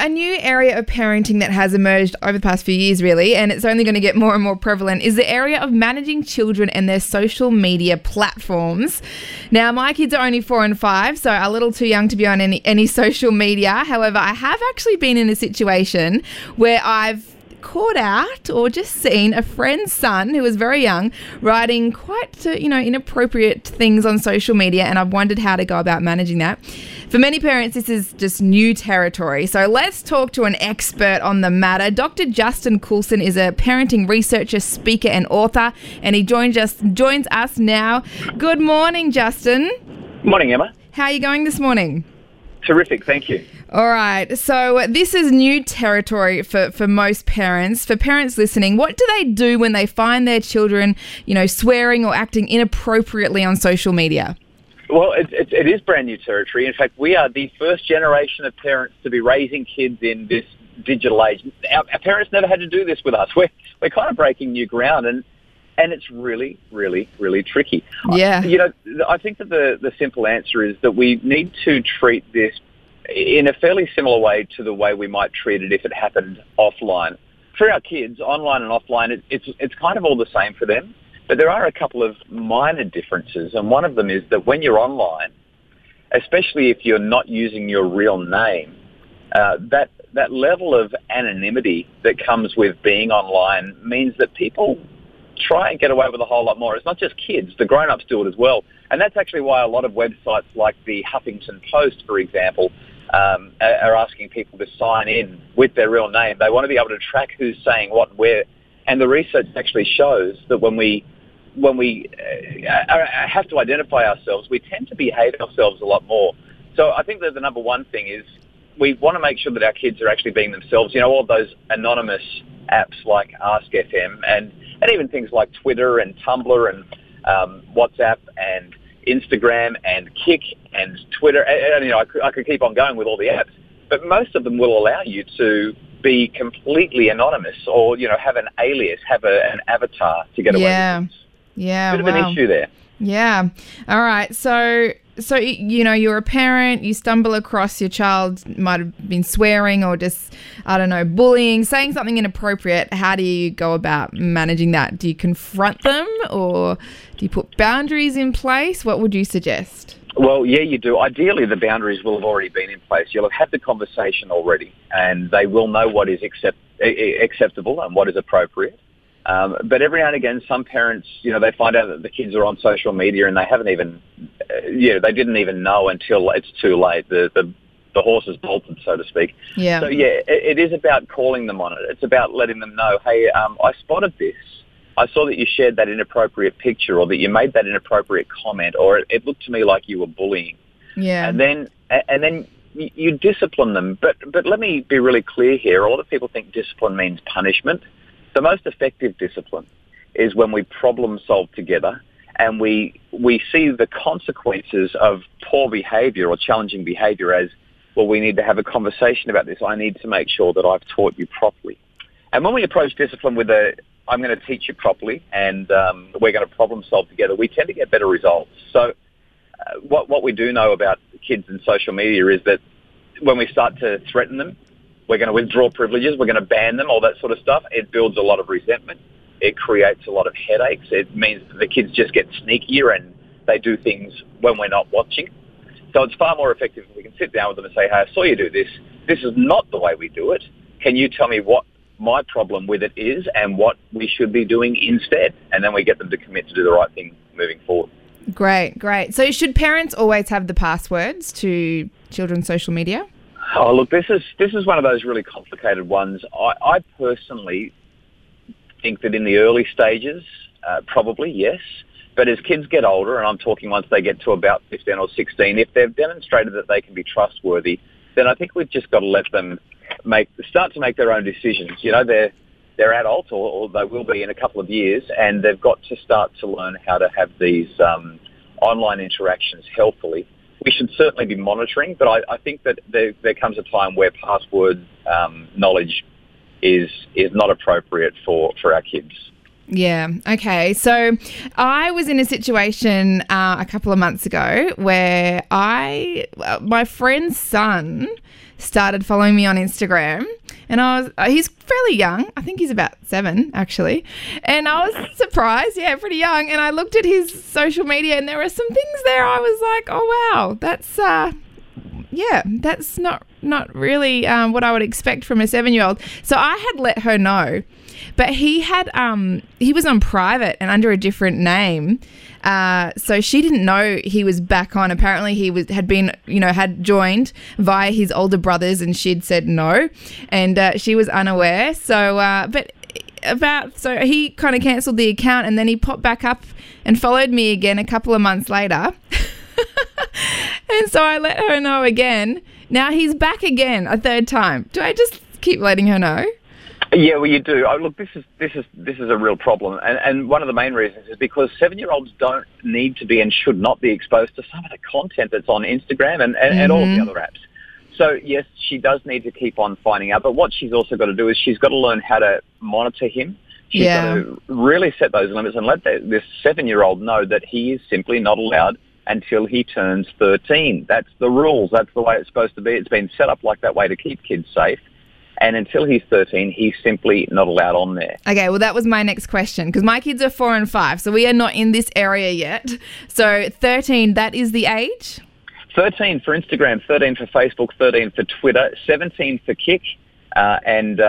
a new area of parenting that has emerged over the past few years, really, and it's only going to get more and more prevalent, is the area of managing children and their social media platforms. Now, my kids are only 4 and 5, so a little too young to be on any social media. However, I have actually been in a situation where I've caught out or just seen a friend's son who was very young writing quite, inappropriate things on social media, and I've wondered how to go about managing that. For many parents, this is just new territory. So let's talk to an expert on the matter. Dr. Justin Coulson is a parenting researcher, speaker and author, and he joins us now. Good morning, Justin. Morning, Emma. How are you going this morning? Terrific, thank you. All right, so this is new territory for most parents. For parents listening, what do they do when they find their children, swearing or acting inappropriately on social media? Well, it is brand new territory. In fact, we are the first generation of parents to be raising kids in this digital age. Our parents never had to do this with us. We're kind of breaking new ground, and it's really, really, really tricky. Yeah. I think that the simple answer is that we need to treat this in a fairly similar way to the way we might treat it if it happened offline. For our kids, online and offline, it's kind of all the same for them, but there are a couple of minor differences, and one of them is that when you're online, especially if you're not using your real name, that level of anonymity that comes with being online means that people try and get away with a whole lot more. It's not just kids, the grown-ups do it as well. And that's actually why a lot of websites like the Huffington Post, for example, are asking people to sign in with their real name. They want to be able to track who's saying what and where. And the research actually shows that when we have to identify ourselves, we tend to behave ourselves a lot more. So I think that the number one thing is we want to make sure that our kids are actually being themselves. All those anonymous apps like Ask.fm and even things like Twitter and Tumblr and WhatsApp and Instagram and Kik and Twitter. And I could keep on going with all the apps, but most of them will allow you to be completely anonymous or, have an alias, have an avatar to get away with things. Yeah. Bit of an issue there. Yeah. All right. So you're a parent, you stumble across your child might have been swearing or just, bullying, saying something inappropriate. How do you go about managing that? Do you confront them or do you put boundaries in place? What would you suggest? Well, yeah, you do. Ideally, the boundaries will have already been in place. You'll have had the conversation already, and they will know what is acceptable and what is appropriate. But every now and again, some parents, they find out that the kids are on social media and they haven't even, they didn't even know until it's too late. The horse has bolted, so to speak. Yeah. So, it is about calling them on it. It's about letting them know, hey, I spotted this. I saw that you shared that inappropriate picture or that you made that inappropriate comment or it looked to me like you were bullying. Yeah. And then you discipline them. But let me be really clear here. A lot of people think discipline means punishment. The most effective discipline is when we problem solve together and we see the consequences of poor behaviour or challenging behaviour as, well, we need to have a conversation about this. I need to make sure that I've taught you properly. And when we approach discipline with I'm going to teach you properly and we're going to problem solve together, we tend to get better results. So what we do know about kids and social media is that when we start to threaten them, we're going to withdraw privileges, we're going to ban them, all that sort of stuff. It builds a lot of resentment. It creates a lot of headaches. It means that the kids just get sneakier and they do things when we're not watching. So it's far more effective if we can sit down with them and say, hey, I saw you do this. This is not the way we do it. Can you tell me what my problem with it is and what we should be doing instead? And then we get them to commit to do the right thing moving forward. Great. So should parents always have the passwords to children's social media? Oh, look, this is one of those really complicated ones. I personally think that in the early stages, probably, yes. But as kids get older, and I'm talking once they get to about 15 or 16, if they've demonstrated that they can be trustworthy, then I think we've just got to let them start to make their own decisions. They're adults, or they will be in a couple of years, and they've got to start to learn how to have these online interactions healthfully. We should certainly be monitoring, but I think that there comes a time where password knowledge is not appropriate for our kids. Yeah. Okay. So I was in a situation a couple of months ago where my friend's son started following me on Instagram, and he's fairly young. I think he's about 7 actually. And I was surprised. Yeah, pretty young. And I looked at his social media and there were some things there. I was like, oh wow, that's not really what I would expect from a 7-year-old. So I had let her know. But he was on private and under a different name, so she didn't know he was back on. Apparently, had joined via his older brothers, and she'd said no, and she was unaware. So he kind of cancelled the account, and then he popped back up and followed me again a couple of months later, and so I let her know again. Now he's back again a third time. Do I just keep letting her know? Yeah, well, you do. Oh, look, this is a real problem, and one of the main reasons is because 7-year-olds don't need to be and should not be exposed to some of the content that's on Instagram and all of the other apps. So yes, she does need to keep on finding out, but what she's also got to do is she's got to learn how to monitor him. She's got to really set those limits and let this 7-year-old know that he is simply not allowed until he turns 13. That's the rules. That's the way it's supposed to be. It's been set up like that way to keep kids safe. And until he's 13, he's simply not allowed on there. Okay, well, that was my next question, because my kids are 4 and 5, so we are not in this area yet. So 13, that is the age? 13 for Instagram, 13 for Facebook, 13 for Twitter, 17 for Kik, and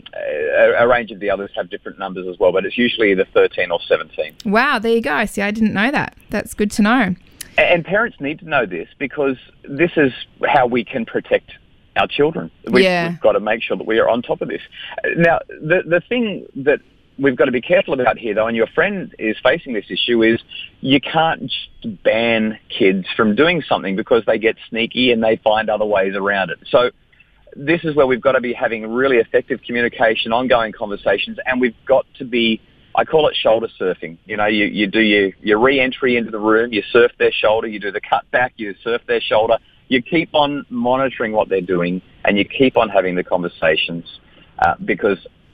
a range of the others have different numbers as well, but it's usually either 13 or 17. Wow, there you go. See, I didn't know that. That's good to know. And parents need to know this, because this is how we can protect our children. We've got to make sure that we are on top of this. Now, the thing that we've got to be careful about here, though, and your friend is facing this issue, is you can't just ban kids from doing something because they get sneaky and they find other ways around it. So this is where we've got to be having really effective communication, ongoing conversations, and we've got to be, I call it shoulder surfing. You know, you do your re-entry into the room, you surf their shoulder, you do the cut back, you surf their shoulder. You keep on monitoring what they're doing, and you keep on having the conversations because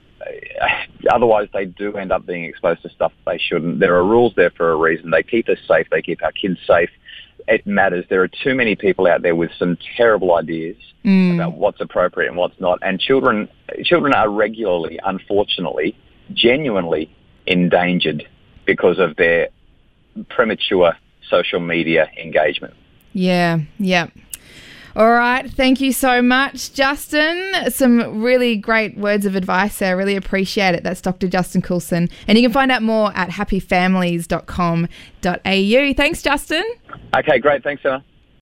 otherwise they do end up being exposed to stuff they shouldn't. There are rules there for a reason. They keep us safe. They keep our kids safe. It matters. There are too many people out there with some terrible ideas about what's appropriate and what's not. And children are regularly, unfortunately, genuinely endangered because of their premature social media engagement. Yeah. All right. Thank you so much, Justin. Some really great words of advice there. I really appreciate it. That's Dr. Justin Coulson. And you can find out more at happyfamilies.com.au. Thanks, Justin. Okay, great. Thanks, Emma.